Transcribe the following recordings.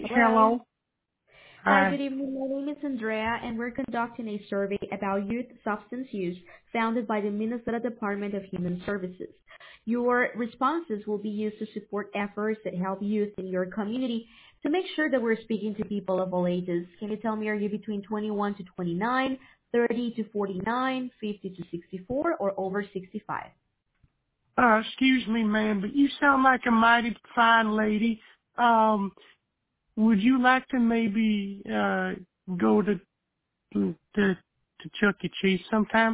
Hello. Hello. Hi, good Hi. evening. My name is Andrea, and we're conducting a survey about youth substance use founded by the Minnesota Department of Human Services. Your responses will be used to support efforts that help youth in your community to make sure that we're speaking to people of all ages. Can you tell me, are you between 21 to 29, 30 to 49, 50 to 64, or over 65? Excuse me, ma'am, but you sound like a mighty fine lady. Would you like to maybe go to Chuck E. Cheese sometime?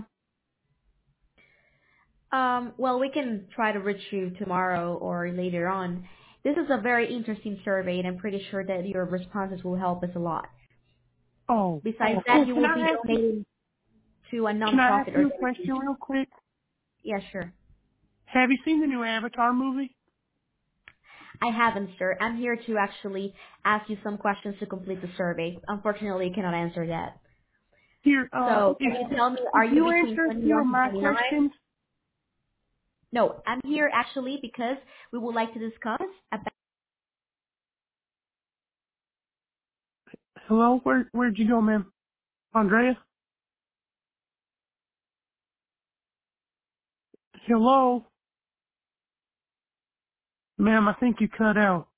Well, we can try to reach you tomorrow or later on. This is a very interesting survey, and I'm pretty sure that your responses will help us a lot. Oh, Besides that, you can will I be ask you? donating to a Can I ask nonprofit you a question organization. real quick? Yeah, sure. Have you seen the new Avatar movie? I haven't, sir. I'm here to actually ask you some questions to complete the survey. Unfortunately, I cannot answer that. Here, So, can you tell me, are if you you between answer a few 21 of to my 29? questions. No, I'm here actually because we would like to discuss about. Hello, where'd you go, ma'am? Andrea? Hello, ma'am. I think you cut out.